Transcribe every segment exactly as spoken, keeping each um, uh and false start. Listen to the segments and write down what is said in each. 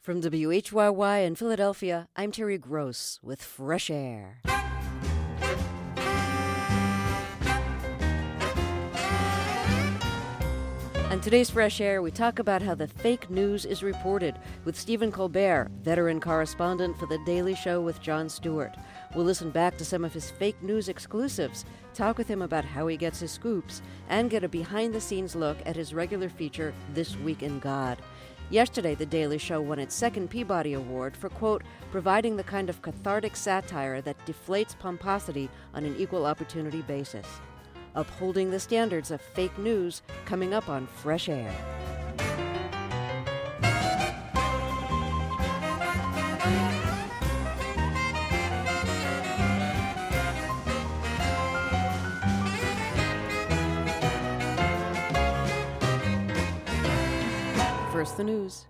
From W H Y Y in Philadelphia, I'm Terry Gross with Fresh Air. On today's Fresh Air, we talk about how the fake news is reported with Stephen Colbert, veteran correspondent for The Daily Show with Jon Stewart. We'll listen back to some of his fake news exclusives, talk with him about how he gets his scoops, and get a behind-the-scenes look at his regular feature, This Week in God. Yesterday, The Daily Show won its second Peabody Award for, quote, providing the kind of cathartic satire that deflates pomposity on an equal opportunity basis. Upholding the standards of fake news, coming up on Fresh Air. First, the news.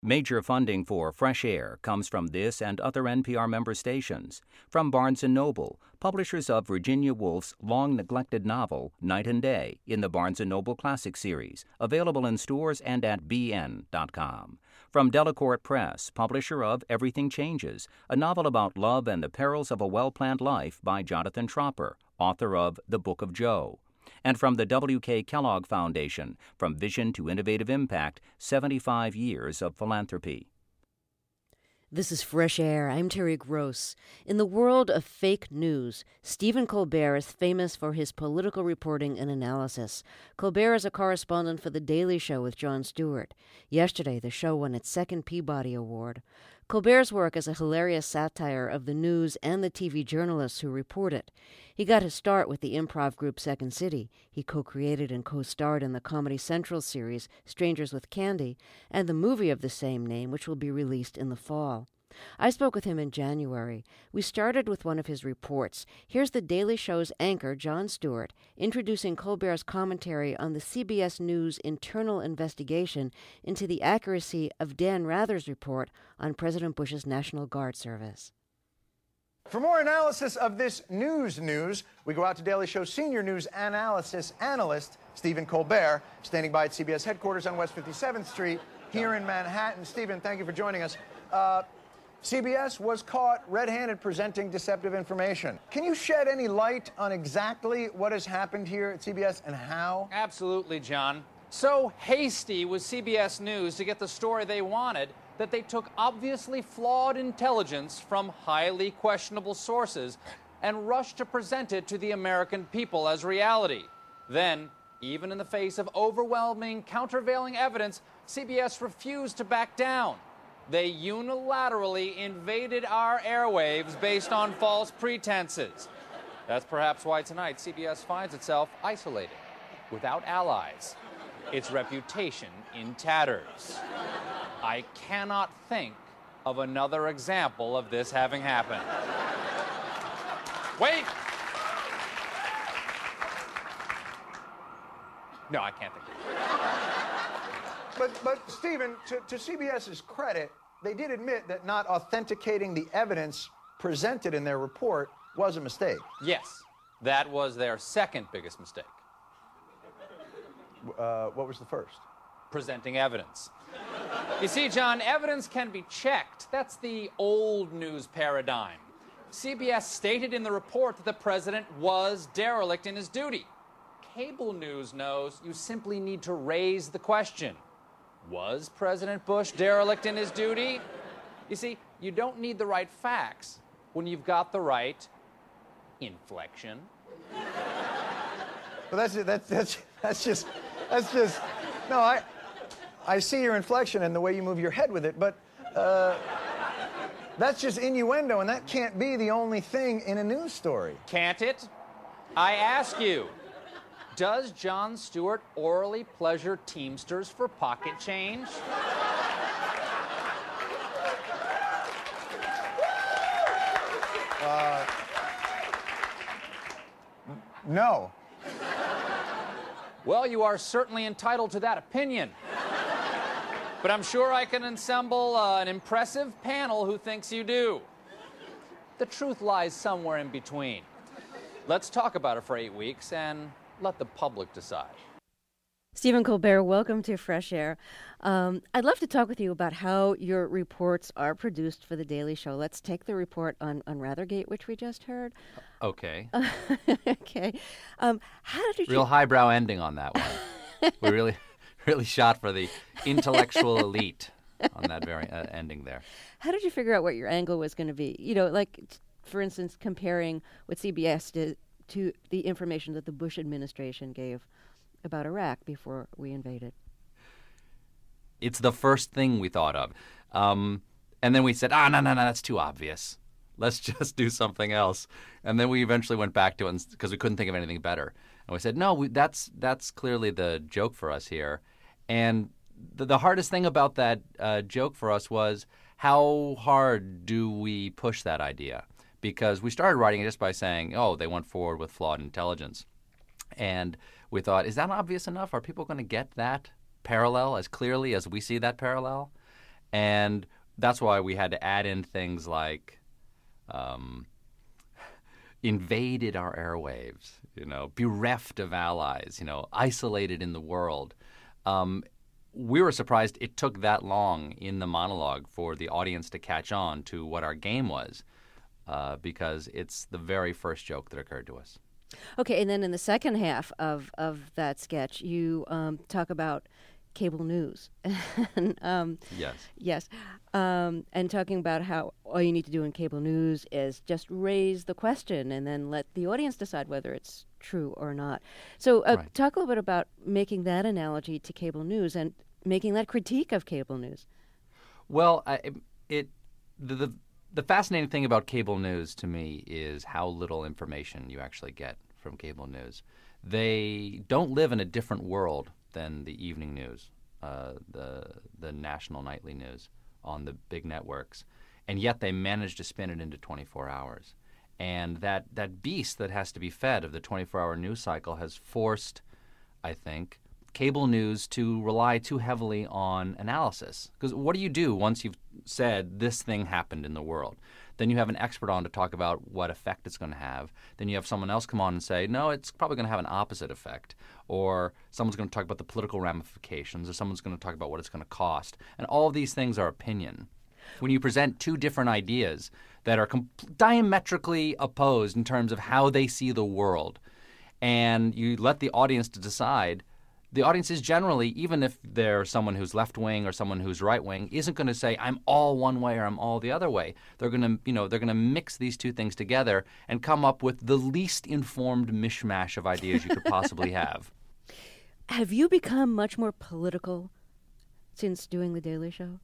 Major funding for Fresh Air comes from this and other N P R member stations. From Barnes and Noble, publishers of Virginia Woolf's long-neglected novel, Night and Day, in the Barnes and Noble Classic Series, available in stores and at b n dot com. From Delacorte Press, publisher of Everything Changes, a novel about love and the perils of a well-planned life by Jonathan Tropper, author of The Book of Joe. And from the W K Kellogg Foundation, From Vision to Innovative Impact, seventy-five years of philanthropy. This is Fresh Air. I'm Terry Gross. In the world of fake news, Stephen Colbert is famous for his political reporting and analysis. Colbert is a correspondent for The Daily Show with Jon Stewart. Yesterday, the show won its second Peabody Award. Colbert's work is a hilarious satire of the news and the T V journalists who report it. He got his start with the improv group Second City. He co-created and co-starred in the Comedy Central series Strangers with Candy and the movie of the same name, which will be released in the fall. I spoke with him in January. We started with one of his reports. Here's The Daily Show's anchor, Jon Stewart, introducing Colbert's commentary on the C B S News internal investigation into the accuracy of Dan Rather's report on President Bush's National Guard service. For more analysis of this news news, we go out to Daily Show senior news analysis analyst Stephen Colbert, standing by at C B S headquarters on West fifty-seventh Street here in Manhattan. Stephen, thank you for joining us. Uh, C B S was caught red-handed presenting deceptive information. Can you shed any light on exactly what has happened here at C B S and how? Absolutely, John. So hasty was C B S News to get the story they wanted that they took obviously flawed intelligence from highly questionable sources and rushed to present it to the American people as reality. Then, even in the face of overwhelming countervailing evidence, C B S refused to back down. They unilaterally invaded our airwaves based on false pretenses. That's perhaps why tonight C B S finds itself isolated, without allies, its reputation in tatters. I cannot think of another example of this having happened. Wait! No, I can't think of it. But, but Stephen, to, to CBS's credit, they did admit that not authenticating the evidence presented in their report was a mistake. Yes, that was their second biggest mistake. Uh, what was the first? Presenting evidence. You see, John, evidence can be checked. That's the old news paradigm. C B S stated in the report that the president was derelict in his duty. Cable news knows you simply need to raise the question. Was President Bush derelict in his duty? You see, you don't need the right facts when you've got the right inflection. Well, that's that's that's that's just that's just no. I I see your inflection and the way you move your head with it, but uh, that's just innuendo, and that can't be the only thing in a news story. Can't it? I ask you. Does Jon Stewart orally pleasure Teamsters for pocket change? Uh, no. Well, you are certainly entitled to that opinion. But I'm sure I can assemble uh, an impressive panel who thinks you do. The truth lies somewhere in between. Let's talk about it for eight weeks and let the public decide. Stephen Colbert, welcome to Fresh Air. Um, I'd love to talk with you about how your reports are produced for The Daily Show. Let's take the report on, on Rathergate, which we just heard. Okay. Uh, okay. Um, how did you... Real highbrow ending on that one. We really, really shot for the intellectual elite on that very uh, ending there. How did you figure out what your angle was going to be? You know, like, for instance, comparing what C B S did to the information that the Bush administration gave about Iraq before we invaded. It's the first thing we thought of. Um, and then we said, ah, no, no, no, that's too obvious. Let's just do something else. And then we eventually went back to it because we couldn't think of anything better. And we said, no, we, that's that's clearly the joke for us here. And the, the hardest thing about that uh, joke for us was how hard do we push that idea? Because we started writing it just by saying, oh, they went forward with flawed intelligence. And we thought, is that obvious enough? Are people going to get that parallel as clearly as we see that parallel? And that's why we had to add in things like um, invaded our airwaves, you know, bereft of allies, you know, isolated in the world. Um, we were surprised it took that long in the monologue for the audience to catch on to what our game was, uh, because it's the very first joke that occurred to us. Okay, and then in the second half of, of that sketch, you um, talk about cable news. and, um, Yes. Yes. Um, and talking about how all you need to do in cable news is just raise the question and then let the audience decide whether it's true or not. So uh, Right. talk a little bit about making that analogy to cable news and making that critique of cable news. Well, I, it the, the the fascinating thing about cable news to me is how little information you actually get from cable news. They don't live in a different world than the evening news, uh, the the national nightly news on the big networks, and yet they manage to spin it into twenty-four hours. And that, that beast that has to be fed of the twenty-four hour news cycle has forced, I think, cable news to rely too heavily on analysis. Because what do you do once you've said this thing happened in the world? Then you have an expert on to talk about what effect it's going to have. Then you have someone else come on and say, no, it's probably going to have an opposite effect. Or someone's going to talk about the political ramifications, or someone's going to talk about what it's going to cost. And all of these things are opinion. When you present two different ideas that are com- diametrically opposed in terms of how they see the world, and you let the audience to decide, the audience is generally, even if they're someone who's left-wing or someone who's right-wing, isn't going to say, I'm all one way or I'm all the other way. They're going to, you know, they're going to mix these two things together and come up with the least informed mishmash of ideas you could possibly have. Have you become much more political since doing The Daily Show?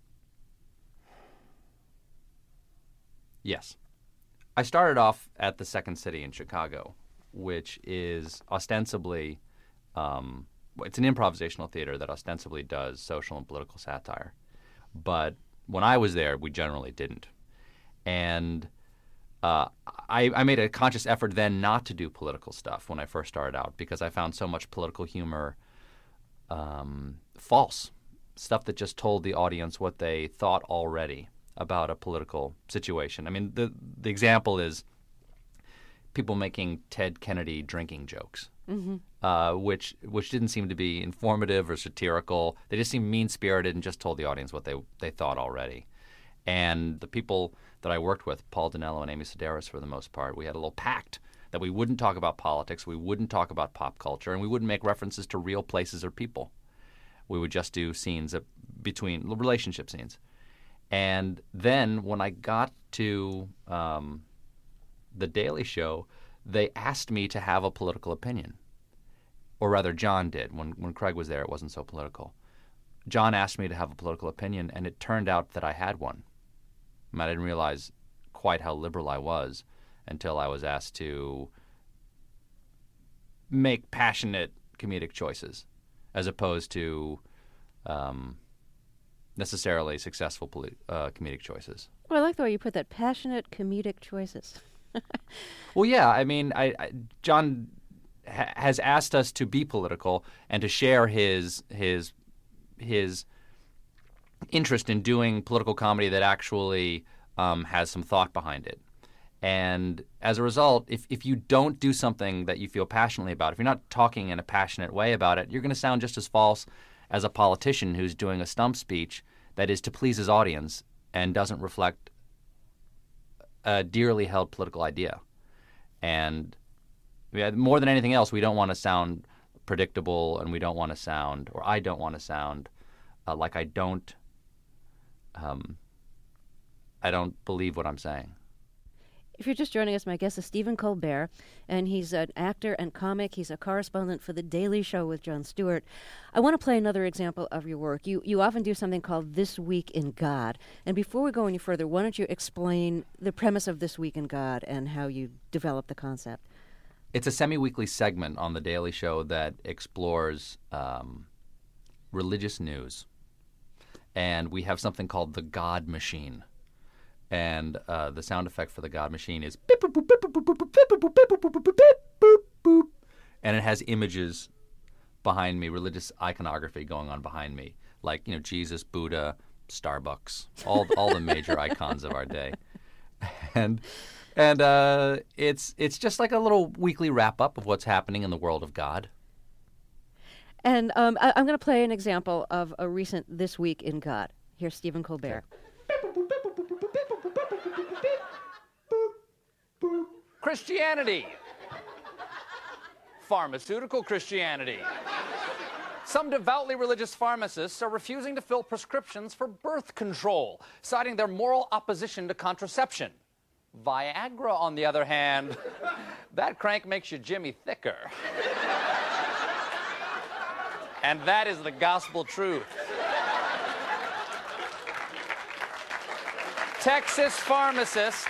Yes. I started off at the Second City in Chicago, which is ostensibly, um, it's an improvisational theater that ostensibly does social and political satire. But when I was there, we generally didn't. And uh, I, I made a conscious effort then not to do political stuff when I first started out, because I found so much political humor um, false, stuff that just told the audience what they thought already about a political situation. I mean, the the example is people making Ted Kennedy drinking jokes, mm-hmm. uh, which which didn't seem to be informative or satirical. They just seemed mean-spirited and just told the audience what they they thought already. And the people that I worked with, Paul Dinello and Amy Sedaris for the most part, we had a little pact that we wouldn't talk about politics, we wouldn't talk about pop culture, and we wouldn't make references to real places or people. We would just do scenes of, between relationship scenes. And then when I got to um, The Daily Show, they asked me to have a political opinion. Or rather, John did. When, when Craig was there, it wasn't so political. John asked me to have a political opinion, and it turned out that I had one. I mean, I didn't realize quite how liberal I was until I was asked to make passionate comedic choices as opposed to um, necessarily successful poli- uh, comedic choices. Well, I like the way you put that, passionate comedic choices. Well, yeah, I mean, I, I, John ha- has asked us to be political and to share his his his interest in doing political comedy that actually um, has some thought behind it. And as a result, if, if you don't do something that you feel passionately about, if you're not talking in a passionate way about it, you're going to sound just as false as a politician who's doing a stump speech that is to please his audience and doesn't reflect a dearly held political idea. And yeah, more than anything else, we don't want to sound predictable, and we don't want to sound, or I don't want to sound uh, like I don't, um, I don't believe what I'm saying. If you're just joining us, my guest is Stephen Colbert, and he's an actor and comic. He's a correspondent for The Daily Show with Jon Stewart. I want to play another example of your work. You you often do something called This Week in God. And before we go any further, why don't you explain the premise of This Week in God and how you develop the concept? It's a semi-weekly segment on The Daily Show that explores um, religious news. And we have something called the God Machine. And uh, the sound effect for the God Machine is beep, boop, boop, beep, boop, boop, beep, boop, boop, beep, boop, boop, beep, boop, boop. And it has images behind me, religious iconography going on behind me, like, you know, Jesus, Buddha, Starbucks, all all the major icons of our day, and and uh, it's it's just like a little weekly wrap up of what's happening in the world of God. And um, I, I'm going to play an example of a recent This Week in God. Here's Stephen Colbert. Christianity. Pharmaceutical Christianity. Some devoutly religious pharmacists are refusing to fill prescriptions for birth control, citing their moral opposition to contraception. Viagra, on the other hand, that crank makes your Jimmy thicker. And that is the gospel truth. Texas pharmacist,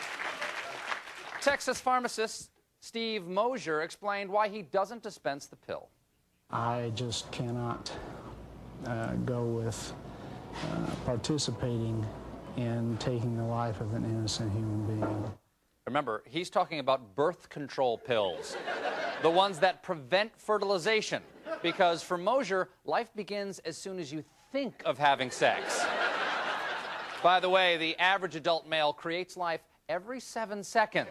Texas pharmacist Steve Mosier explained why he doesn't dispense the pill. I just cannot uh, go with uh, participating in taking the life of an innocent human being. Remember, he's talking about birth control pills, the ones that prevent fertilization, because for Mosier, life begins as soon as you think of having sex. By the way, the average adult male creates life every seven seconds.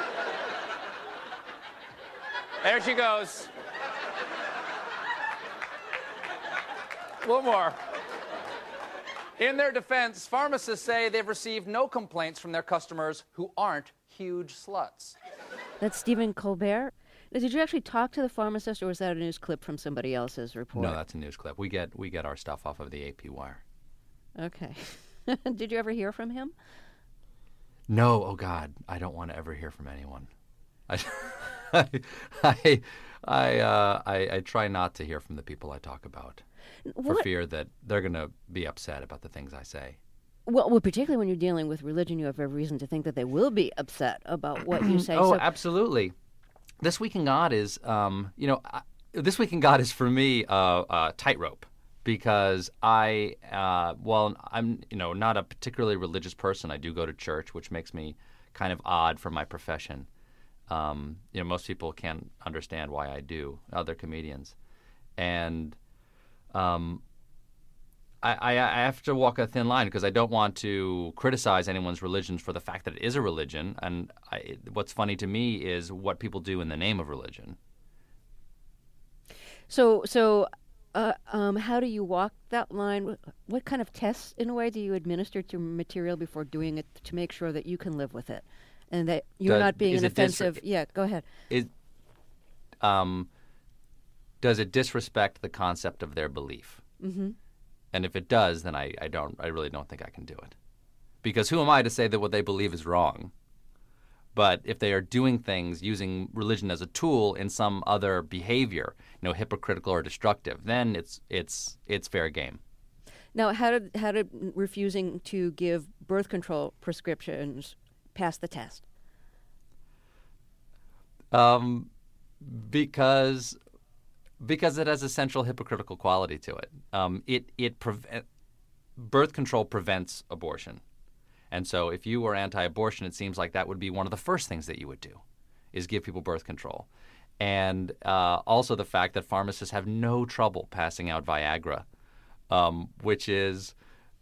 There she goes. One more. In their defense, pharmacists say they've received no complaints from their customers who aren't huge sluts. That's Stephen Colbert. Now, did you actually talk to the pharmacist, or was that a news clip from somebody else's report? No, that's a news clip. We get we get our stuff off of the A P Wire. Okay. Did you ever hear from him? No, oh God, I don't want to ever hear from anyone. I, I, I, I, uh, I, I try not to hear from the people I talk about, for What? fear that they're going to be upset about the things I say. Well, well, particularly when you're dealing with religion, you have every reason to think that they will be upset about what you say. Oh, so, absolutely. This Week in God is, um, you know, I, This Week in God is for me a uh, uh, tightrope. Because I, uh, well, I'm, you know, not a particularly religious person. I do go to church, which makes me kind of odd for my profession. Um, you know, most people can't understand why I do, other comedians. And um, I, I, I have to walk a thin line because I don't want to criticize anyone's religion for the fact that it is a religion. And I, what's funny to me is what people do in the name of religion. so, so uh, um, how do you walk that line? What kind of tests, in a way, do you administer to material before doing it to make sure that you can live with it and that you're Does- not being is an it dis- offensive? yeah, go ahead. Is, um, does it disrespect the concept of their belief? Mm-hmm. And if it does, then I, I don't. I really don't think I can do it, because who am I to say that what they believe is wrong? But if they are doing things using religion as a tool in some other behavior, you know, hypocritical or destructive, then it's it's it's fair game. Now, how did how did refusing to give birth control prescriptions pass the test? Um, because because it has a central hypocritical quality to it. Um, it it preve- birth control prevents abortion. And so if you were anti-abortion, it seems like that would be one of the first things that you would do, is give people birth control. And uh, also the fact that pharmacists have no trouble passing out Viagra, um, which is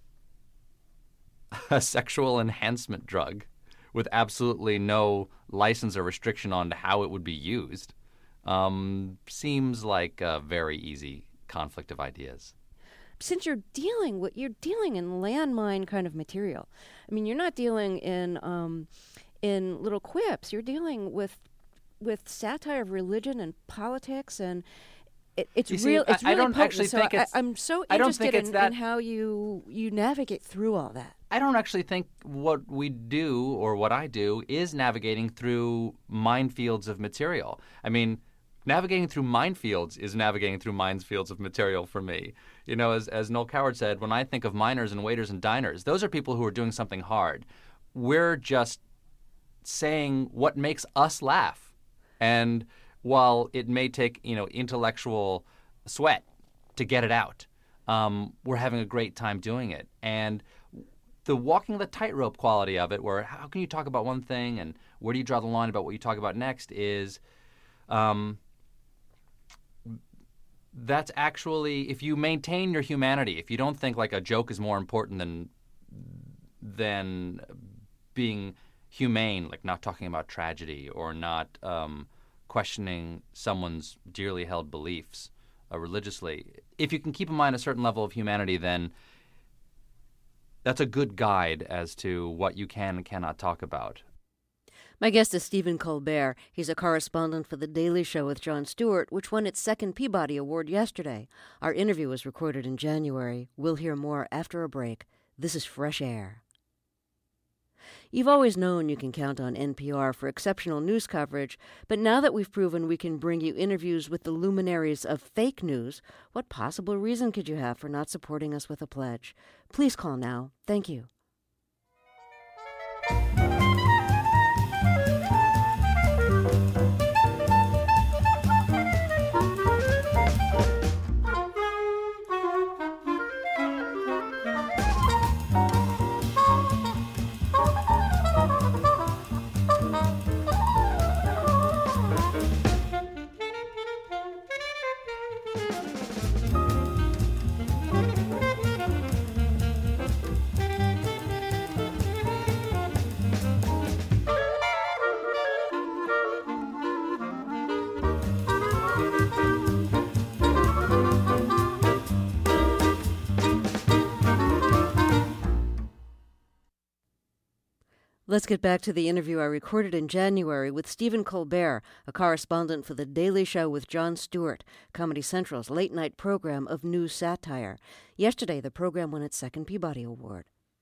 a sexual enhancement drug with absolutely no license or restriction on how it would be used, um, seems like a very easy conflict of ideas. Since you're dealing with you're dealing in landmine kind of material, I mean, you're not dealing in um, in little quips. You're dealing with with satire of religion and politics, and it, it's You see, real. It's I- I really don't potent. actually so think I, it's- I'm so I don't interested think it's in, that- in how you you navigate through all that. I don't actually think what we do or what I do is navigating through minefields of material. I mean, navigating through minefields is navigating through minefields of material for me. You know, as, as Noel Coward said, when I think of miners and waiters and diners, those are people who are doing something hard. We're just saying what makes us laugh. And while it may take, you know, intellectual sweat to get it out, um, we're having a great time doing it. And the walking the tightrope quality of it, where how can you talk about one thing and where do you draw the line about what you talk about next, is um, that's actually, if you maintain your humanity, if you don't think like a joke is more important than than being humane, like not talking about tragedy or not um, questioning someone's dearly held beliefs uh, religiously, if you can keep in mind a certain level of humanity, then that's a good guide as to what you can and cannot talk about. My guest is Stephen Colbert. He's a correspondent for The Daily Show with Jon Stewart, which won its second Peabody Award yesterday. Our interview was recorded in January. We'll hear more after a break. This is Fresh Air. You've always known you can count on N P R for exceptional news coverage, but now that we've proven we can bring you interviews with the luminaries of fake news, what possible reason could you have for not supporting us with a pledge? Please call now. Thank you. Let's get back to the interview I recorded in January with Stephen Colbert, a correspondent for The Daily Show with Jon Stewart, Comedy Central's late-night program of news satire. Yesterday, the program won its second Peabody Award.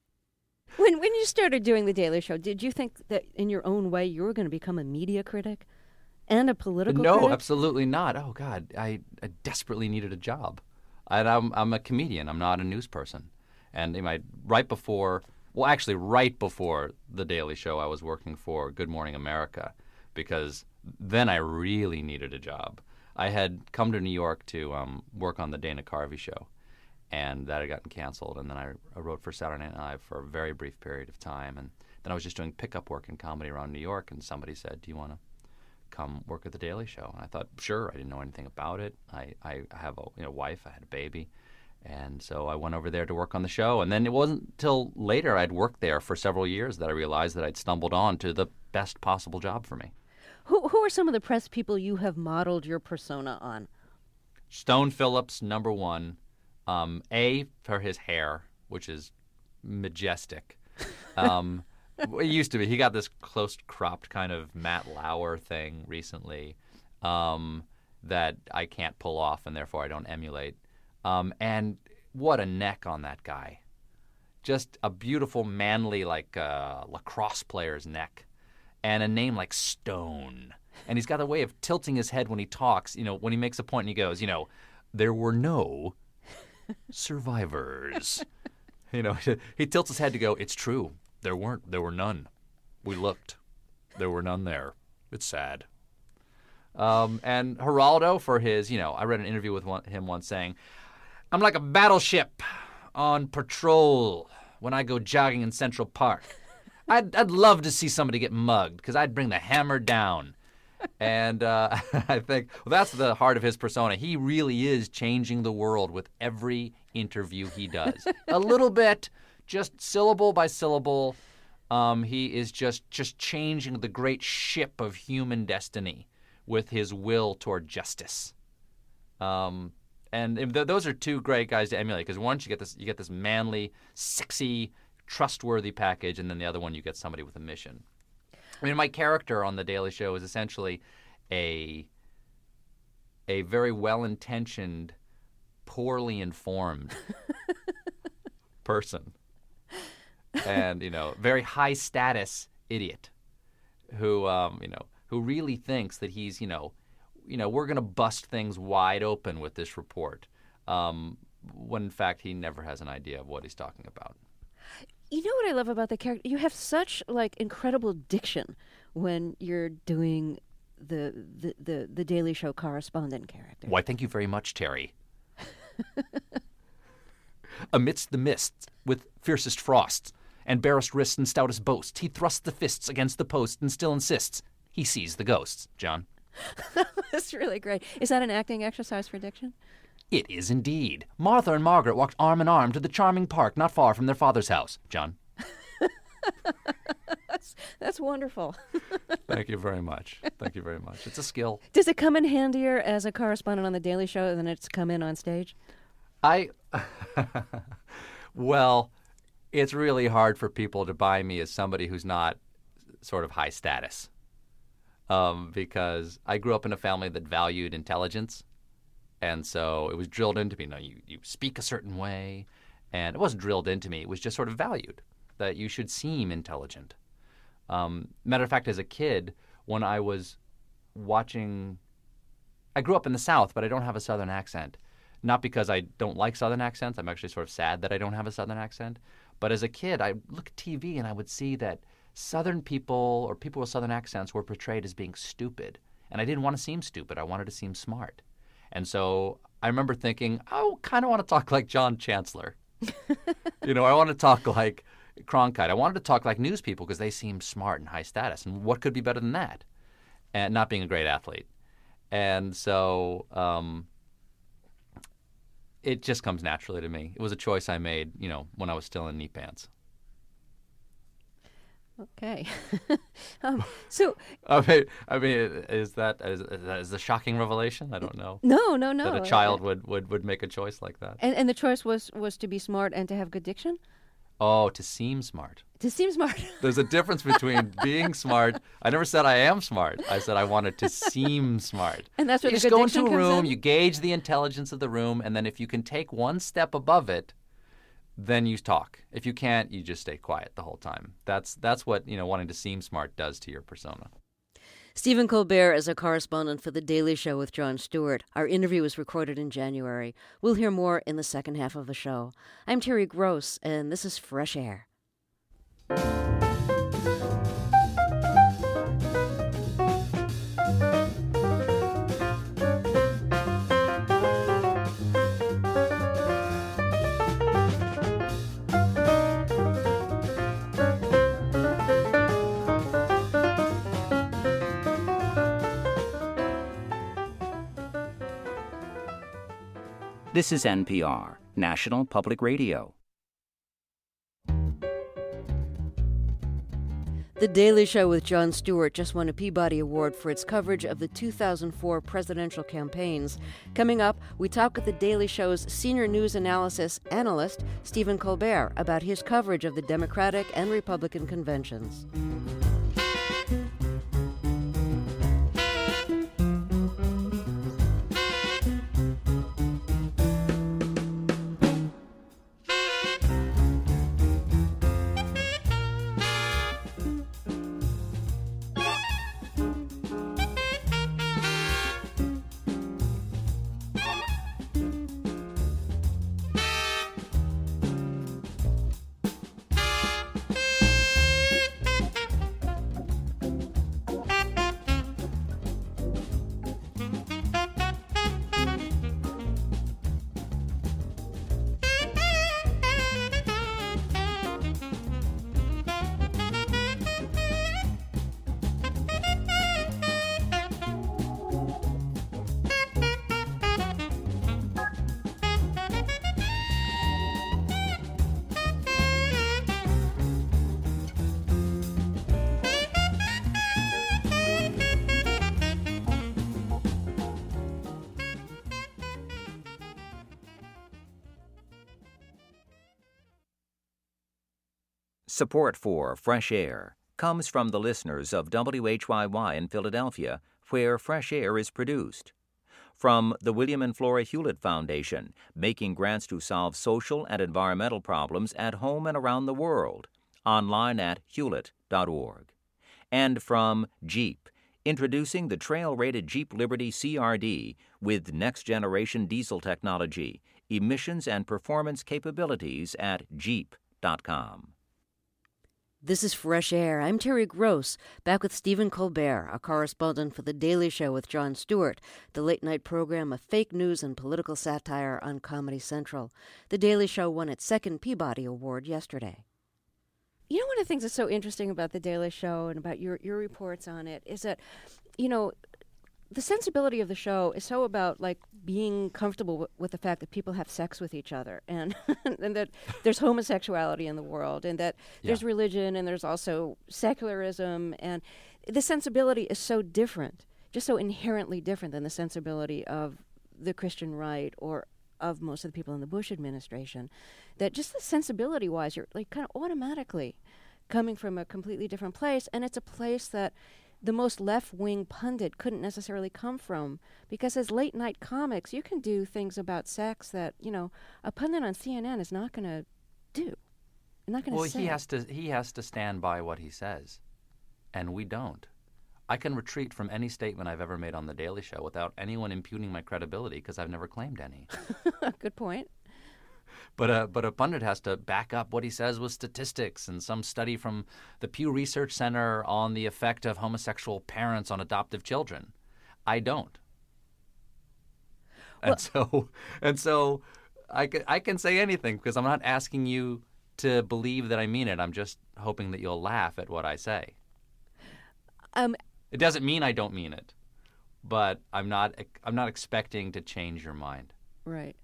When when you started doing The Daily Show, did you think that in your own way you were going to become a media critic and a political no, critic? No, absolutely not. Oh, God, I, I desperately needed a job. And I'm, I'm a comedian. I'm not a news person. And you know, right before... Well, actually, right before The Daily Show, I was working for Good Morning America because then I really needed a job. I had come to New York to um, work on the Dana Carvey show, and that had gotten canceled. And then I, I wrote for Saturday Night Live for a very brief period of time. And then I was just doing pickup work in comedy around New York, and somebody said, do you want to come work at The Daily Show? And I thought, sure. I didn't know anything about it. I, I have a you know, wife. I had a baby. And so I went over there to work on the show. And then it wasn't until later I'd worked there for several years that I realized that I'd stumbled on to the best possible job for me. Who who are some of the press people you have modeled your persona on? Stone Phillips, number one. Um, A, for his hair, which is majestic. Um, it used to be. He got this close-cropped kind of Matt Lauer thing recently um, that I can't pull off, and therefore I don't emulate. Um, and what a neck on that guy. Just a beautiful, manly, like uh, lacrosse player's neck. And a name like Stone. And he's got a way of tilting his head when he talks. You know, when he makes a point and he goes, you know, there were no survivors. You know, he tilts his head to go, it's true. There weren't. There were none. We looked. There were none there. It's sad. Um, and Geraldo for his, you know, I read an interview with one, him once saying, I'm like a battleship on patrol when I go jogging in Central Park. I'd, I'd love to see somebody get mugged because I'd bring the hammer down. And uh, I think well, that's the heart of his persona. He really is changing the world with every interview he does. A little bit, just syllable by syllable. Um, he is just, just changing the great ship of human destiny with his will toward justice. Um And th- those are two great guys to emulate because once you get this, you get this manly, sexy, trustworthy package, and then the other one you get somebody with a mission. I mean, my character on The Daily Show is essentially a a very well-intentioned, poorly informed person, and you know, very high-status idiot who um, you know who really thinks that he's you know. you know, we're going to bust things wide open with this report, um, when in fact he never has an idea of what he's talking about. You know what I love about the character? You have such, like, incredible diction when you're doing the the, the, the Daily Show correspondent character. Why, thank you very much, Terry. Amidst the mists, with fiercest frosts, and barest wrists and stoutest boasts, he thrusts the fists against the post and still insists he sees the ghosts. John? That's really great. Is that an acting exercise for diction? It is indeed. Martha and Margaret walked arm in arm to the charming park not far from their father's house. John? that's, that's wonderful. Thank you very much. Thank you very much. It's a skill. Does it come in handier as a correspondent on The Daily Show than it's come in on stage? I, well, it's really hard for people to buy me as somebody who's not sort of high status. Um, because I grew up in a family that valued intelligence. And so it was drilled into me, you know, you, you speak a certain way. And it wasn't drilled into me. It was just sort of valued that you should seem intelligent. Um, matter of fact, as a kid, when I was watching, I grew up in the South, but I don't have a Southern accent. Not because I don't like Southern accents. I'm actually sort of sad that I don't have a Southern accent. But as a kid, I look at T V and I would see that Southern people or people with Southern accents were portrayed as being stupid. And I didn't want to seem stupid. I wanted to seem smart. And so I remember thinking, I kind of want to talk like John Chancellor. You know, I want to talk like Cronkite. I wanted to talk like news people because they seem smart and high status. And what could be better than that? And not being a great athlete. And so um, it just comes naturally to me. It was a choice I made, you know, when I was still in knee pants. Okay. um, so I mean, I mean, is that is, is that is a shocking revelation? I don't know. No, no, no. That a child would, would, would make a choice like that. And and the choice was, was to be smart and to have good diction? Oh, to seem smart. To seem smart. There's a difference between being smart. I never said I am smart. I said I wanted to seem smart. And that's where you the just good go diction into a comes room, in? you gauge the intelligence of the room, and then if you can take one step above it, then you talk. If you can't, you just stay quiet the whole time. That's that's what, you know, wanting to seem smart does to your persona. Stephen Colbert is a correspondent for The Daily Show with Jon Stewart. Our interview was recorded in January. We'll hear more in the second half of the show. I'm Terry Gross, and this is Fresh Air. This is N P R, National Public Radio. The Daily Show with Jon Stewart just won a Peabody Award for its coverage of the two thousand four presidential campaigns. Coming up, we talk with The Daily Show's senior news analysis analyst, Stephen Colbert, about his coverage of the Democratic and Republican conventions. Support for Fresh Air comes from the listeners of W H Y Y in Philadelphia, where Fresh Air is produced. From the William and Flora Hewlett Foundation, making grants to solve social and environmental problems at home and around the world, online at hewlett dot org. And from Jeep, introducing the trail-rated Jeep Liberty C R D with next-generation diesel technology, emissions and performance capabilities at jeep dot com. This is Fresh Air. I'm Terry Gross, back with Stephen Colbert, a correspondent for The Daily Show with Jon Stewart, the late-night program of fake news and political satire on Comedy Central. The Daily Show won its second Peabody Award yesterday. You know, one of the things that's so interesting about The Daily Show and about your, your reports on it is that, you know, the sensibility of the show is so about like being comfortable w- with the fact that people have sex with each other, and and that there's homosexuality in the world, and that Yeah. there's religion, and there's also secularism, and the sensibility is so different, just so inherently different than the sensibility of the Christian right or of most of the people in the Bush administration, that just the sensibility-wise, you're like kind of automatically coming from a completely different place, and it's a place that the most left-wing pundit couldn't necessarily come from, because as late-night comics, you can do things about sex that, you know, a pundit on C N N is not going to do. Not going to Well, say. he has to he has to stand by what he says, and we don't. I can retreat from any statement I've ever made on The Daily Show without anyone impugning my credibility because I've never claimed any. Good point. But a, but a pundit has to back up what he says with statistics and some study from the Pew Research Center on the effect of homosexual parents on adoptive children. I don't. Well, and so and so I can, I can say anything because I'm not asking you to believe that I mean it. I'm just hoping that you'll laugh at what I say. Um, It doesn't mean I don't mean it, but I'm not I'm not expecting to change your mind. right.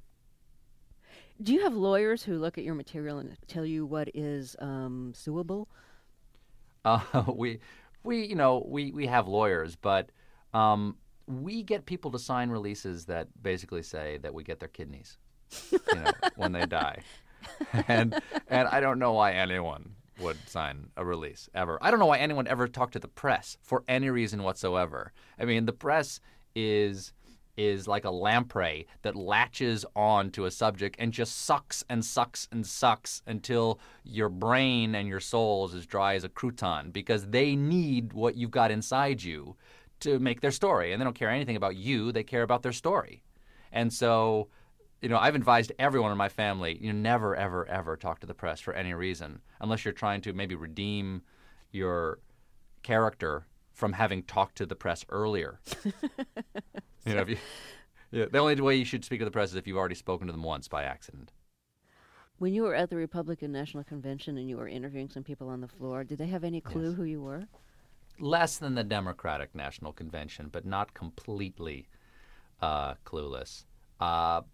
Do you have lawyers who look at your material and tell you what is um, suable? Uh, we, we, you know, we, we have lawyers, but um, we get people to sign releases that basically say that we get their kidneys, you know, when they die, and and I don't know why anyone would sign a release ever. I don't know why anyone ever talked to the press for any reason whatsoever. I mean, the press is. is like a lamprey that latches on to a subject and just sucks and sucks and sucks until your brain and your soul is as dry as a crouton because they need what you've got inside you to make their story. And they don't care anything about you. They care about their story. And so, you know, I've advised everyone in my family, you know, never, ever, ever talk to the press for any reason unless you're trying to maybe redeem your character from having talked to the press earlier. You know, if you, yeah, the only way you should speak to the press is if you've already spoken to them once by accident. When you were at the Republican National Convention and you were interviewing some people on the floor, did they have any clue Yes. who you were? Less than the Democratic National Convention, but not completely uh, clueless. Uh,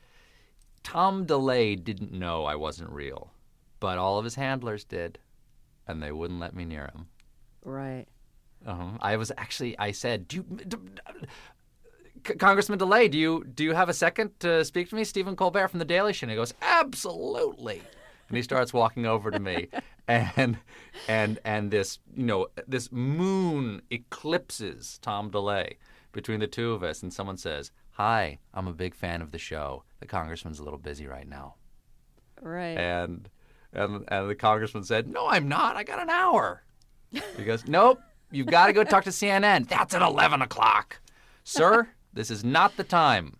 Tom DeLay didn't know I wasn't real, but all of his handlers did, and they wouldn't let me near him. Right. Uh-huh. I was actually, I said, do you, d- d- C- Congressman DeLay, do you do you have a second to speak to me? Stephen Colbert from The Daily Show. And he goes, absolutely. And he starts walking over to me, and and and this you know this moon eclipses Tom DeLay between the two of us, and someone says, "Hi, I'm a big fan of the show. The congressman's a little busy right now." Right. And and and the congressman said, "No, I'm not. I got an hour." He goes, "Nope, you've got to go talk to C N N. That's at eleven o'clock, sir." This is not the time.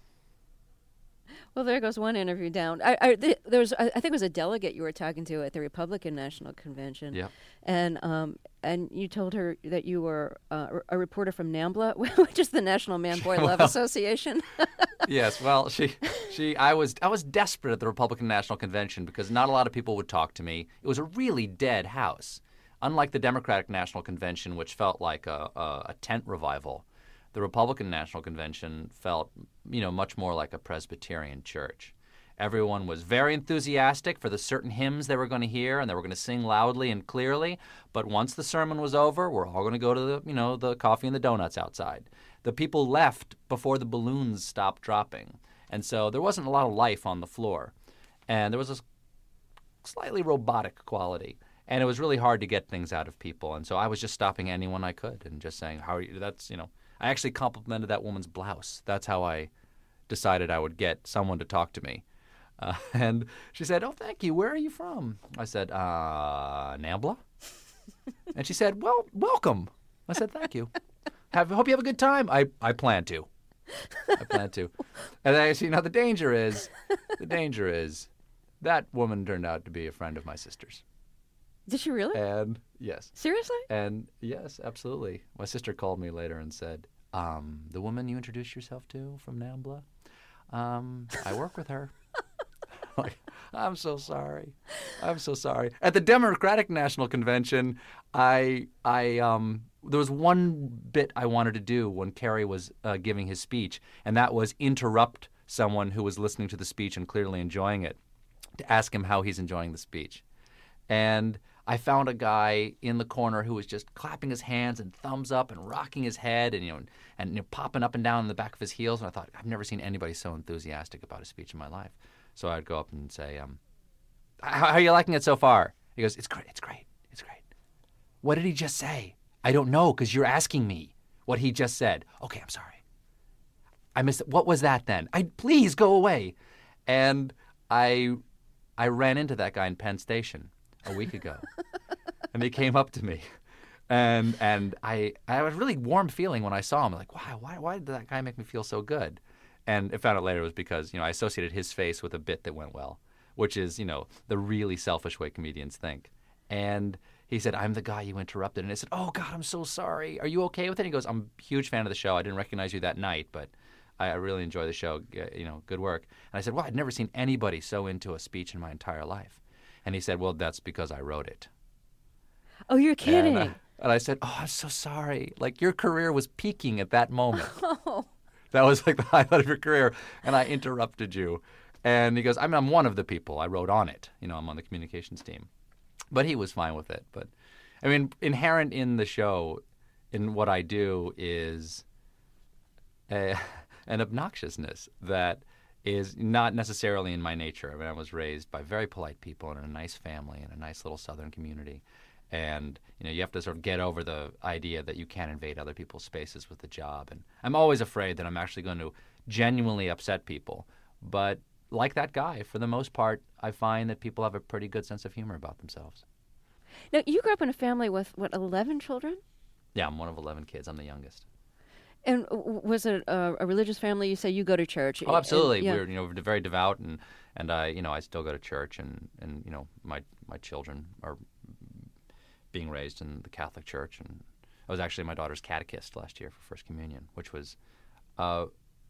Well, there goes one interview down. I, I, th- there was, I, I think it was a delegate you were talking to at the Republican National Convention. Yep. And um, and you told her that you were uh, a reporter from NAMBLA, which is the National Man Boy Love Well, Association. Yes. Well, she, she, I was, I was desperate at the Republican National Convention because not a lot of people would talk to me. It was a really dead house, unlike the Democratic National Convention, which felt like a, a, a tent revival. The Republican National Convention felt, you know, much more like a Presbyterian church. Everyone was very enthusiastic for the certain hymns they were going to hear, and they were going to sing loudly and clearly. But once the sermon was over, we're all going to go to the, you know, the coffee and the donuts outside. The people left before the balloons stopped dropping, and so there wasn't a lot of life on the floor, and there was a slightly robotic quality. And it was really hard to get things out of people, and so I was just stopping anyone I could and just saying, "How are you?" That's, you know. I actually complimented that woman's blouse. That's how I decided I would get someone to talk to me. Uh, and she said, "Oh, thank you. Where are you from?" I said, uh, NAMBLA. And she said, "Well, welcome." I said, "Thank you. Have, hope you have a good time." I, I plan to. I plan to. And I see, now the danger is, the danger is that woman turned out to be a friend of my sister's. Did she really? And yes. Seriously? And yes, absolutely. My sister called me later and said, um, the woman you introduced yourself to from NAMBLA, um, I work with her. Like, I'm so sorry. I'm so sorry. At the Democratic National Convention, I I um there was one bit I wanted to do when Kerry was uh, giving his speech, and that was interrupt someone who was listening to the speech and clearly enjoying it, to ask him how he's enjoying the speech. And I found a guy in the corner who was just clapping his hands and thumbs up and rocking his head and you know and you know, popping up and down in the back of his heels. And I thought, I've never seen anybody so enthusiastic about a speech in my life. So I'd go up and say, um, how, how are you liking it so far? He goes, it's great, it's great, it's great. What did he just say? I don't know, because you're asking me what he just said. Okay, I'm sorry. I missed it. What was that then? I please go away. And I I ran into that guy in Penn Station a week ago. And he came up to me. And and I I had a really warm feeling when I saw him. Like, wow, why why did that guy make me feel so good? And I found out later it was because, you know, I associated his face with a bit that went well, which is, you know, the really selfish way comedians think. And he said, I'm the guy you interrupted. And I said, oh, God, I'm so sorry. Are you okay with it? He goes, I'm a huge fan of the show. I didn't recognize you that night, but I, I really enjoy the show. You know, good work. And I said, well, I'd never seen anybody so into a speech in my entire life. And he said, well, that's because I wrote it. Oh, you're kidding. And, uh, and I said, oh, I'm so sorry. Like, your career was peaking at that moment. Oh. That was like the highlight of your career. And I interrupted you. And he goes, I mean, I'm one of the people. I wrote on it. You know, I'm on the communications team. But he was fine with it. But, I mean, inherent in the show, in what I do, is a, an obnoxiousness that is not necessarily in my nature. I mean, I was raised by very polite people in a nice family in a nice little southern community. And, you know, you have to sort of get over the idea that you can't invade other people's spaces with the job. And I'm always afraid that I'm actually going to genuinely upset people. But like that guy, for the most part, I find that people have a pretty good sense of humor about themselves. Now, you grew up in a family with, what, eleven children? Yeah, I'm one of eleven kids. I'm the youngest. And was it a, a religious family? You say you go to church. Oh, absolutely. And, yeah. We're, you know, very devout, and, and I, you know, I still go to church, and, and you know, my, my children are being raised in the Catholic Church. And I was actually my daughter's catechist last year for First Communion, which was uh,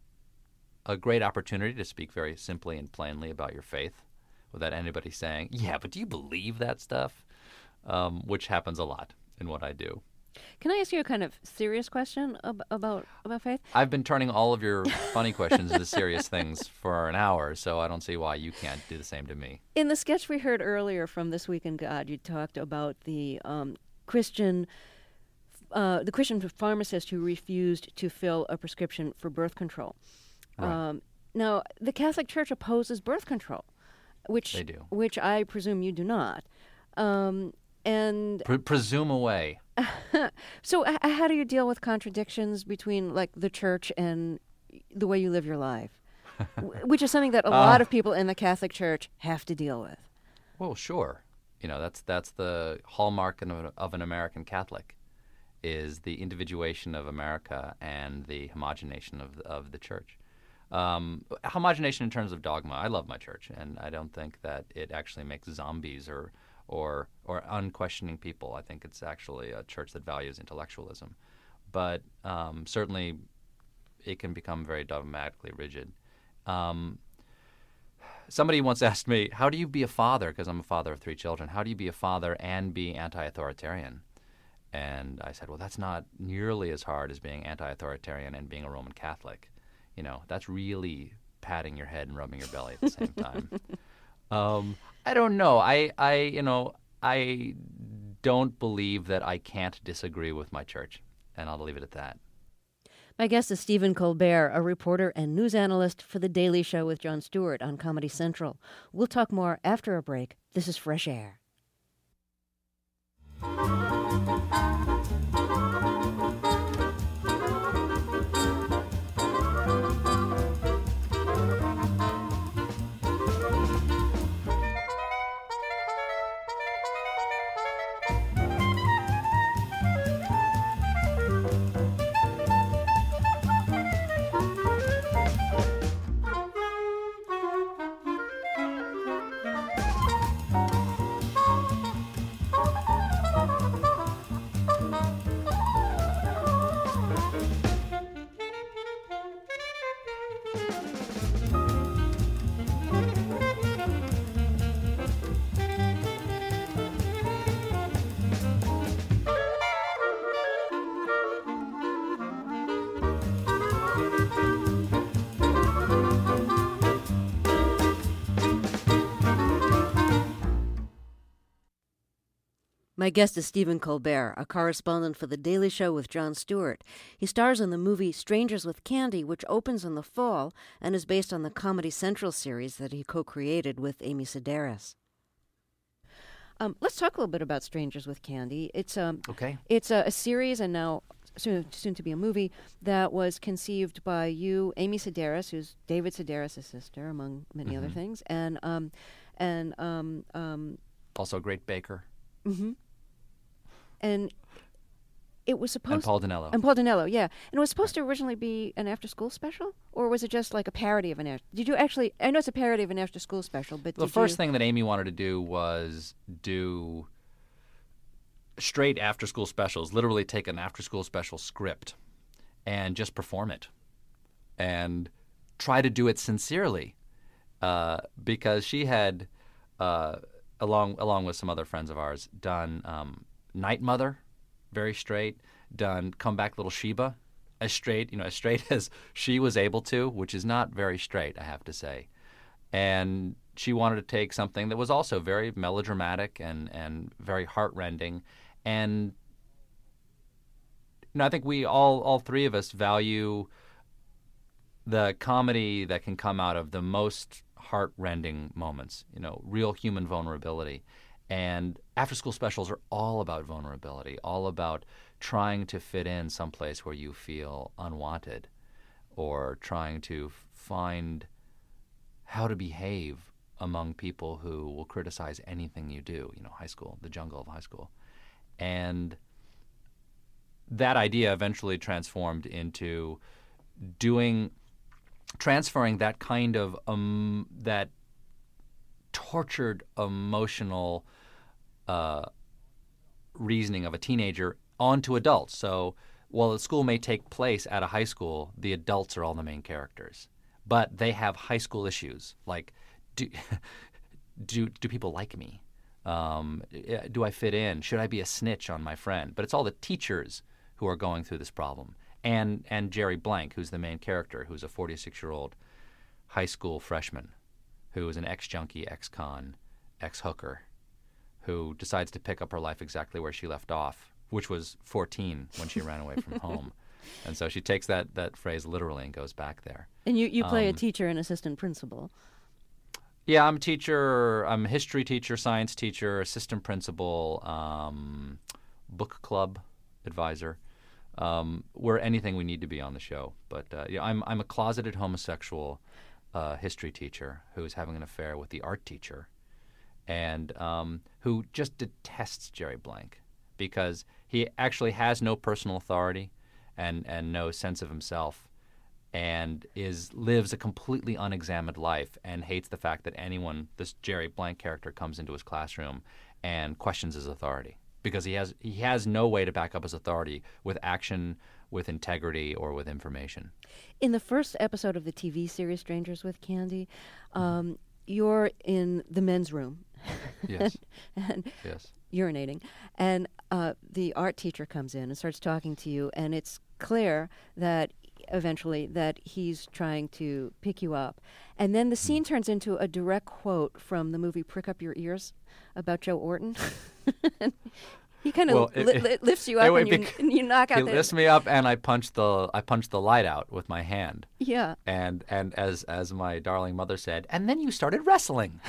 a great opportunity to speak very simply and plainly about your faith without anybody saying, yeah, but do you believe that stuff? Um, which happens a lot in what I do. Can I ask you a kind of serious question ab- about about faith? I've been turning all of your funny questions into serious things for an hour, so I don't see why you can't do the same to me. In the sketch we heard earlier from This Week in God, you talked about the um, Christian uh, the Christian pharmacist who refused to fill a prescription for birth control. Right. Um, now, the Catholic Church opposes birth control, which They do. which I presume you do not. Um, and Pre- presume away. so, h- how do you deal with contradictions between, like, the church and the way you live your life, W- which is something that a Uh, lot of people in the Catholic Church have to deal with? Well, sure. You know, that's that's the hallmark of, an- of an American Catholic, is the individuation of America and the homogenation of of the church. Um, homogenation in terms of dogma. I love my church, and I don't think that it actually makes zombies or or or unquestioning people. I think it's actually a church that values intellectualism. But um, certainly it can become very dogmatically rigid. Um, somebody once asked me, how do you be a father? Because I'm a father of three children. How do you be a father and be anti-authoritarian? And I said, well, that's not nearly as hard as being anti-authoritarian and being a Roman Catholic. You know, that's really patting your head and rubbing your belly at the same time. um, I don't know. I, I, you know, I don't believe that I can't disagree with my church, and I'll leave it at that. My guest is Stephen Colbert, a reporter and news analyst for The Daily Show with Jon Stewart on Comedy Central. We'll talk more after a break. This is Fresh Air. My guest is Stephen Colbert, a correspondent for The Daily Show with Jon Stewart. He stars in the movie Strangers with Candy, which opens in the fall and is based on the Comedy Central series that he co-created with Amy Sedaris. Um, let's talk a little bit about Strangers with Candy. It's um, okay. It's a, a series, and now soon, soon to be a movie, that was conceived by you, Amy Sedaris, who's David Sedaris' sister, among many mm-hmm. other things, and um, and um, um, also a great baker. Mm-hmm. And it was supposed... And Paul Dinello. And Paul Dinello, yeah. And it was supposed to originally be an after-school special? Or was it just like a parody of an after... Did you actually... I know it's a parody of an after-school special, but The did first you... thing that Amy wanted to do was do straight after-school specials, literally take an after-school special script and just perform it. And try to do it sincerely. Uh, because she had, uh, along along with some other friends of ours, done... Um, Night Mother, very straight, done Come Back Little Sheba, as straight, you know, as straight as she was able to, which is not very straight, I have to say. And she wanted to take something that was also very melodramatic and, and very heartrending. And you know, I think we all, all three of us value the comedy that can come out of the most heartrending moments, you know, real human vulnerability. And after-school specials are all about vulnerability, all about trying to fit in someplace where you feel unwanted, or trying to find how to behave among people who will criticize anything you do. You know, high school, the jungle of high school. And that idea eventually transformed into doing, transferring that kind of, um, that tortured emotional uh, reasoning of a teenager onto adults. So while the school may take place at a high school, the adults are all the main characters. But they have high school issues, like do do, do people like me? Um, do I fit in? Should I be a snitch on my friend? But it's all the teachers who are going through this problem. And, and Jerry Blank, who's the main character, who's a forty-six-year-old high school freshman who is an ex-junkie, ex-con, ex-hooker, who decides to pick up her life exactly where she left off, which was fourteen when she ran away from home. And so she takes that, that phrase literally and goes back there. And you, you play um, a teacher and assistant principal. Yeah, I'm a teacher. I'm a history teacher, science teacher, assistant principal, um, book club advisor. Um, we're anything we need to be on the show. But uh, yeah, I'm I'm a closeted homosexual uh, history teacher who's having an affair with the art teacher, and um, who just detests Jerry Blank because he actually has no personal authority and, and no sense of himself, and is lives a completely unexamined life and hates the fact that anyone, this Jerry Blank character, comes into his classroom and questions his authority. Because he has he has no way to back up his authority with action, with integrity, or with information. In the first episode of the T V series Strangers with Candy, um, you're in the men's room. Yes. and, and yes. urinating. And uh, the art teacher comes in and starts talking to you, and it's clear that eventually that he's trying to pick you up. And then the scene mm. turns into a direct quote from the movie Prick Up Your Ears about Joe Orton. He kind of well, li- li- lifts you up it, and, you, bec- and you knock out he the... He lifts me up, and I punch the I punch the light out with my hand. Yeah. And and as as my darling mother said, and then you started wrestling.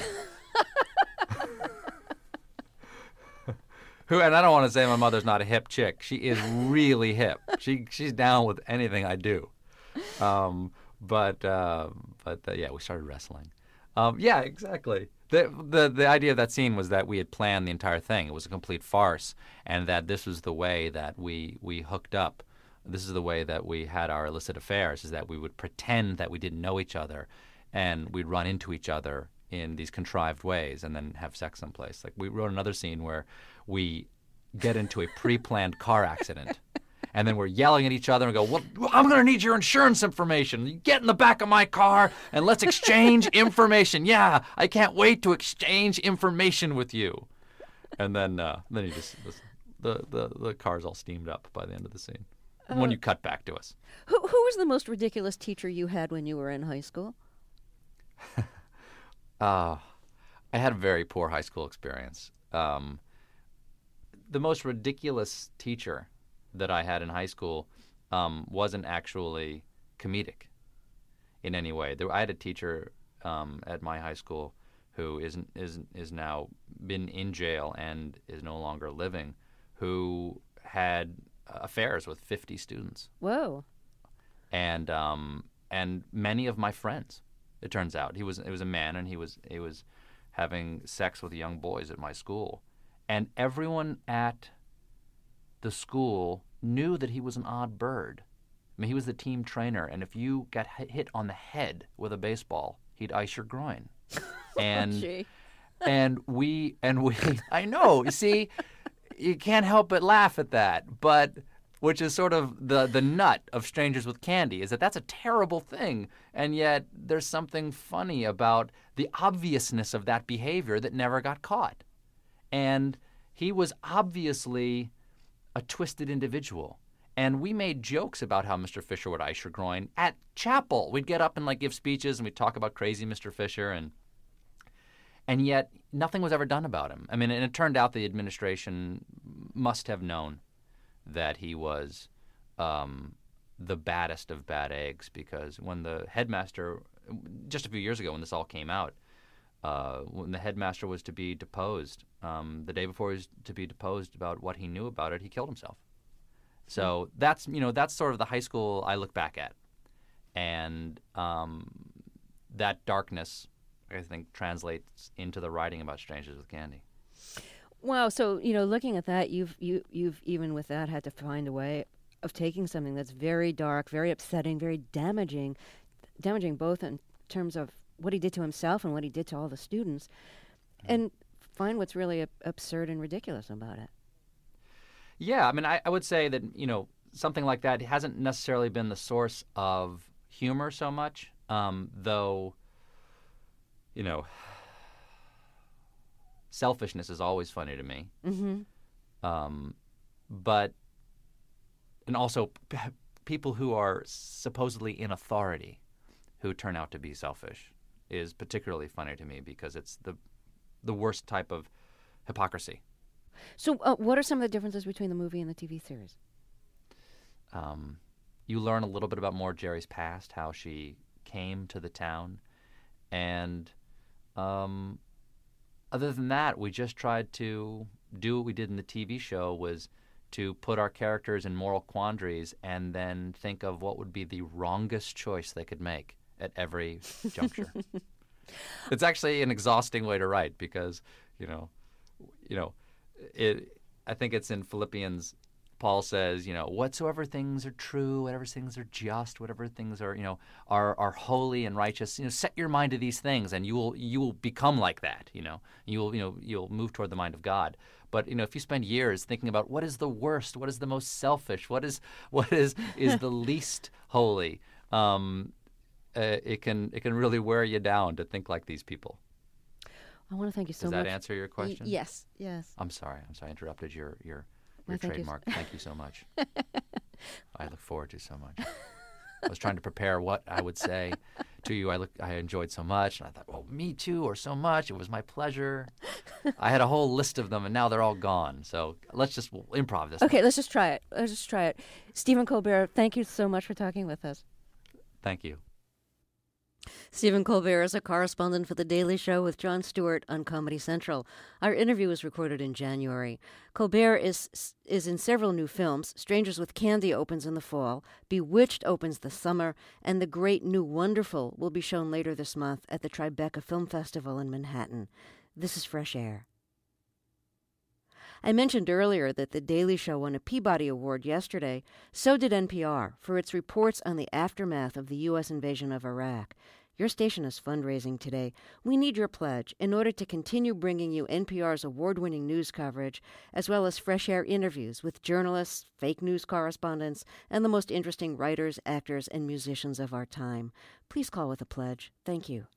Who and I don't want to say my mother's not a hip chick. She is really hip. She she's down with anything I do. Um, but uh, but uh, yeah, we started wrestling. Um, yeah, exactly. The, the the idea of that scene was that we had planned the entire thing. It was a complete farce, and that this was the way that we we hooked up. This is the way that we had our illicit affairs, is that we would pretend that we didn't know each other, and we'd run into each other in these contrived ways and then have sex someplace. Like we wrote another scene where we get into a pre-planned car accident, and then we're yelling at each other and go, well, I'm going to need your insurance information. You get in the back of my car and let's exchange information. Yeah, I can't wait to exchange information with you. And then uh, then he just, the, the, the car's all steamed up by the end of the scene. Uh, when you cut back to us. Who, who was the most ridiculous teacher you had when you were in high school? uh, I had a very poor high school experience. Um, the most ridiculous teacher that I had in high school um, wasn't actually comedic in any way. There, I had a teacher um, at my high school who isn't is is now been in jail and is no longer living, who had affairs with fifty students. Whoa. And um, and many of my friends, it turns out, he was it was a man, and he was he was having sex with young boys at my school, and everyone at the school knew that he was an odd bird. I mean, he was the team trainer, and if you got hit on the head with a baseball, he'd ice your groin. And Gee. and we and we I know, you see, you can't help but laugh at that, but which is sort of the the nut of Strangers with Candy, is that that's a terrible thing, and yet there's something funny about the obviousness of that behavior that never got caught. And he was obviously a twisted individual. And we made jokes about how Mister Fisher would ice your groin at chapel. We'd get up and like give speeches, and we'd talk about crazy Mister Fisher, and and yet nothing was ever done about him. I mean, and it turned out the administration must have known that he was um, the baddest of bad eggs, because when the headmaster, just a few years ago when this all came out, uh, when the headmaster was to be deposed, um, the day before he was to be deposed about what he knew about it, he killed himself. So that's, you know, that's sort of the high school I look back at. And um, that darkness, I think, translates into the writing about Strangers with Candy. Wow. So, you know, looking at that, you've you you've even with that had to find a way of taking something that's very dark, very upsetting, very damaging, damaging both in terms of what he did to himself and what he did to all the students, mm-hmm. and find what's really ab- absurd and ridiculous about it. Yeah, I mean, I, I would say that, you know, something like that hasn't necessarily been the source of humor so much, um, though, you know, selfishness is always funny to me. Mm-hmm. Um, but, and also p- people who are supposedly in authority who turn out to be selfish is particularly funny to me, because it's the the worst type of hypocrisy. So uh, what are some of the differences between the movie and the T V series? Um, you learn a little bit about more Jerry's past, how she came to the town. And um, other than that, we just tried to do what we did in the T V show, was to put our characters in moral quandaries and then think of what would be the wrongest choice they could make at every juncture. It's actually an exhausting way to write, because, you know, you know, It, I think it's in Philippians, Paul says, you know, whatsoever things are true, whatever things are just, whatever things are, you know, are are holy and righteous, you know, set your mind to these things, and you will you will become like that, you know. You will, you know, you'll move toward the mind of God. But, you know, if you spend years thinking about what is the worst, what is the most selfish, what is what is is the least holy, um, uh, it can it can really wear you down to think like these people. I want to thank you so much. much. Does that answer your question? Y- yes, yes. I'm sorry. I'm sorry. I interrupted your your, your No, thank trademark. you. Thank you so much. I look forward to so much. I was trying to prepare what I would say to you. I look, I enjoyed so much, and I thought, well, me too, or so much. It was my pleasure. I had a whole list of them, and now they're all gone. So let's just we'll improv this. Okay, one. let's just try it. Let's just try it. Stephen Colbert, thank you so much for talking with us. Thank you. Stephen Colbert is a correspondent for The Daily Show with Jon Stewart on Comedy Central. Our interview was recorded in January. Colbert is is in several new films. Strangers with Candy opens in the fall, Bewitched opens this summer, and The Great New Wonderful will be shown later this month at the Tribeca Film Festival in Manhattan. This is Fresh Air. I mentioned earlier that The Daily Show won a Peabody Award yesterday. So did N P R for its reports on the aftermath of the U S invasion of Iraq. Your station is fundraising today. We need your pledge in order to continue bringing you N P R's award-winning news coverage, as well as fresh air interviews with journalists, fake news correspondents, and the most interesting writers, actors, and musicians of our time. Please call with a pledge. Thank you.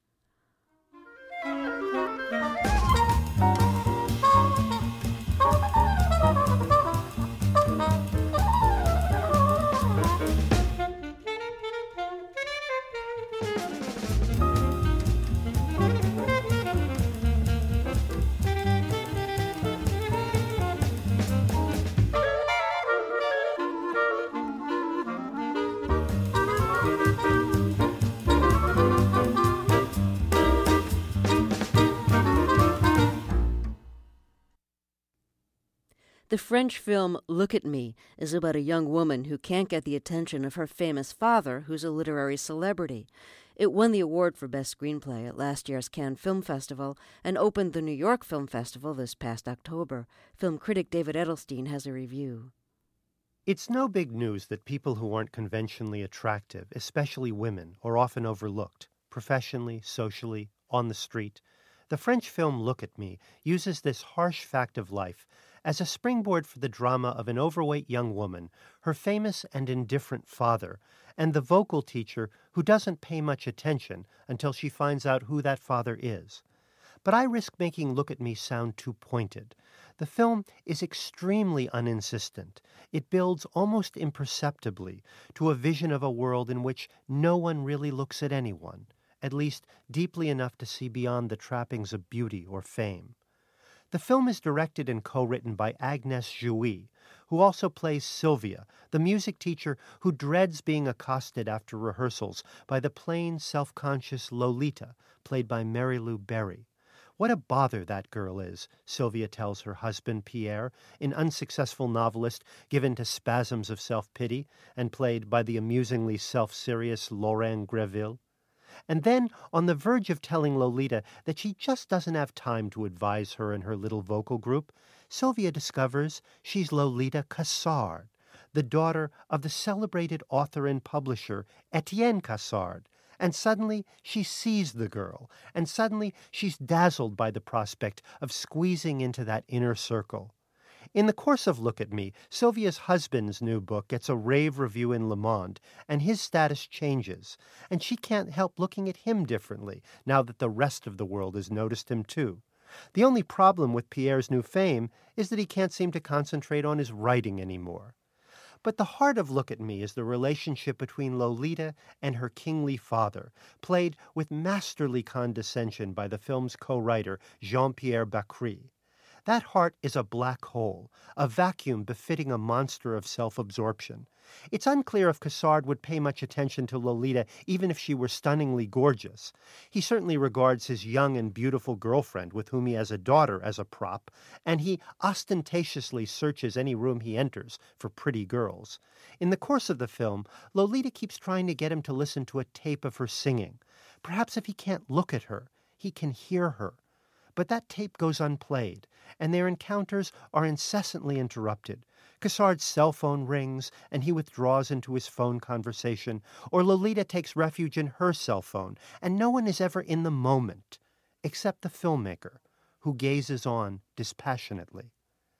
The French film Look at Me is about a young woman who can't get the attention of her famous father, who's a literary celebrity. It won the award for Best Screenplay at last year's Cannes Film Festival and opened the New York Film Festival this past October. Film critic David Edelstein has a review. It's no big news that people who aren't conventionally attractive, especially women, are often overlooked, professionally, socially, on the street. The French film Look at Me uses this harsh fact of life as a springboard for the drama of an overweight young woman, her famous and indifferent father, and the vocal teacher who doesn't pay much attention until she finds out who that father is. But I risk making Look at Me sound too pointed. The film is extremely uninsistent. It builds almost imperceptibly to a vision of a world in which no one really looks at anyone, at least deeply enough to see beyond the trappings of beauty or fame. The film is directed and co-written by Agnès Jaoui, who also plays Sylvia, the music teacher who dreads being accosted after rehearsals by the plain, self-conscious Lolita, played by Mary Lou Berry. What a bother that girl is, Sylvia tells her husband Pierre, an unsuccessful novelist given to spasms of self-pity and played by the amusingly self-serious Laurent Greville. And then, on the verge of telling Lolita that she just doesn't have time to advise her and her little vocal group, Sylvia discovers she's Lolita Cassard, the daughter of the celebrated author and publisher Etienne Cassard. And suddenly she sees the girl, and suddenly she's dazzled by the prospect of squeezing into that inner circle. In the course of Look at Me, Sylvia's husband's new book gets a rave review in Le Monde, and his status changes, and she can't help looking at him differently now that the rest of the world has noticed him too. The only problem with Pierre's new fame is that he can't seem to concentrate on his writing anymore. But the heart of Look at Me is the relationship between Lolita and her kingly father, played with masterly condescension by the film's co-writer Jean-Pierre Bacri. That heart is a black hole, a vacuum befitting a monster of self-absorption. It's unclear if Cassard would pay much attention to Lolita even if she were stunningly gorgeous. He certainly regards his young and beautiful girlfriend, with whom he has a daughter, as a prop, and he ostentatiously searches any room he enters for pretty girls. In the course of the film, Lolita keeps trying to get him to listen to a tape of her singing. Perhaps if he can't look at her, he can hear her. But that tape goes unplayed, and their encounters are incessantly interrupted. Cassard's cell phone rings, and he withdraws into his phone conversation, or Lolita takes refuge in her cell phone, and no one is ever in the moment, except the filmmaker, who gazes on dispassionately.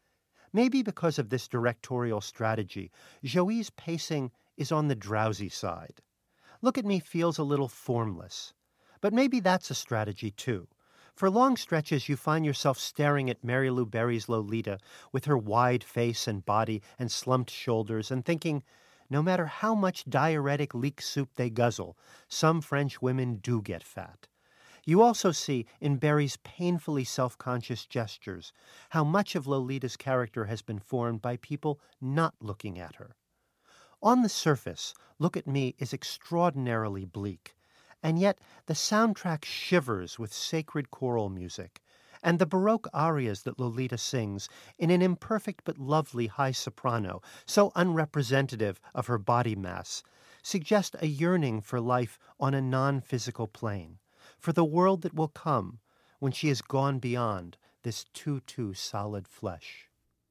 Maybe because of this directorial strategy, Jaoui's pacing is on the drowsy side. Look at Me feels a little formless. But maybe that's a strategy, too. For long stretches, you find yourself staring at Mary Lou Berry's Lolita with her wide face and body and slumped shoulders and thinking, no matter how much diuretic leek soup they guzzle, some French women do get fat. You also see in Berry's painfully self-conscious gestures how much of Lolita's character has been formed by people not looking at her. On the surface, Look at Me is extraordinarily bleak. And yet the soundtrack shivers with sacred choral music, and the Baroque arias that Lolita sings in an imperfect but lovely high soprano, so unrepresentative of her body mass, suggest a yearning for life on a non-physical plane, for the world that will come when she has gone beyond this too-too solid flesh.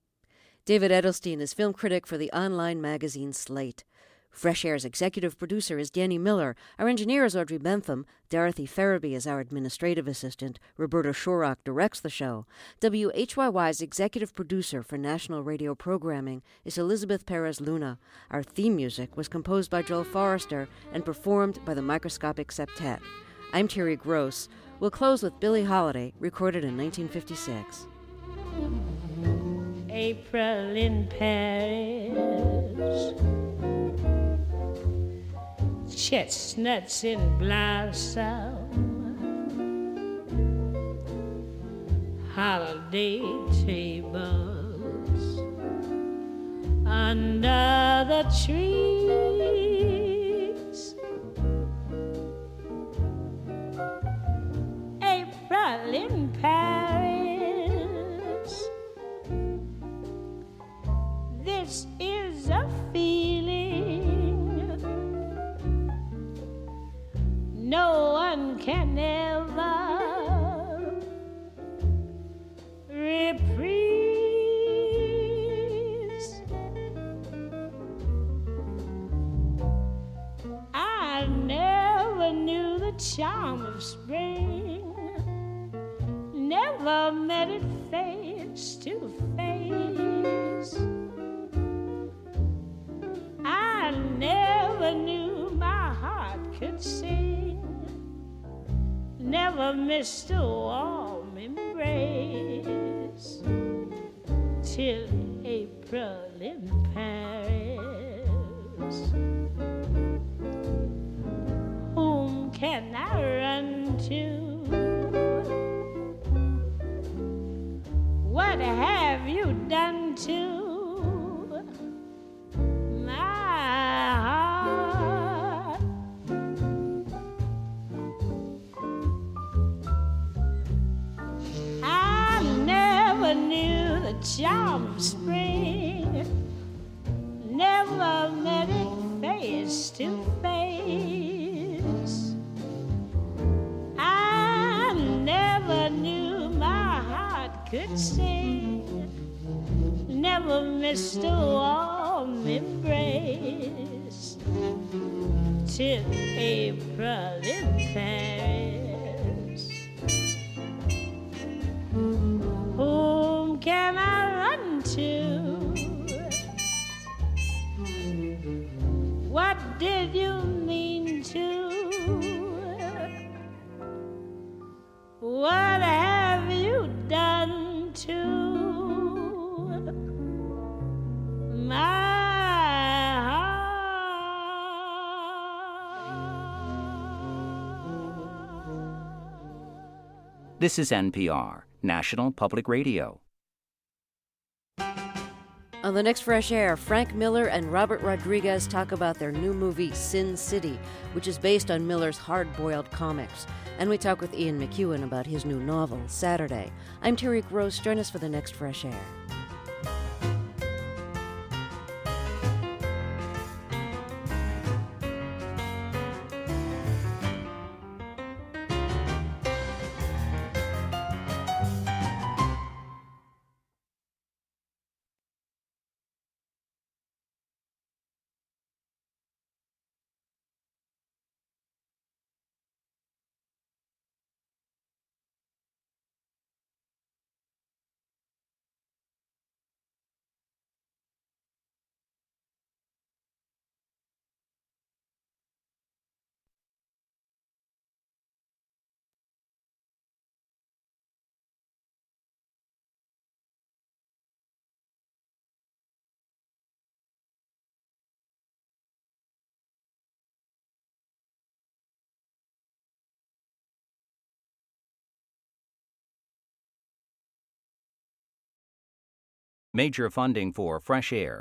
David Edelstein is film critic for the online magazine Slate. Fresh Air's executive producer is Danny Miller. Our engineer is Audrey Bentham. Dorothy Ferraby is our administrative assistant. Roberta Shorrock directs the show. W H Y Y's executive producer for national radio programming is Elizabeth Perez Luna. Our theme music was composed by Joel Forrester and performed by the Microscopic Septet. I'm Terry Gross. We'll close with Billie Holiday, recorded in nineteen fifty-six. April in Paris, chestnuts in blossom, holiday tables under the trees. April in Paris, never missed a warm embrace till April in Paris. Whom can I run to? What have you done to my heart? I never knew the charm of spring, never met it face to face. I never knew my heart could sing, never missed a warm embrace till April in Paris. Whom can I run to? What did you mean to? What have you done to my heart? This is N P R, National Public Radio. On the next Fresh Air, Frank Miller and Robert Rodriguez talk about their new movie, Sin City, which is based on Miller's hard-boiled comics. And we talk with Ian McEwan about his new novel, Saturday. I'm Tariq Rose. Join us for the next Fresh Air. Major funding for Fresh Air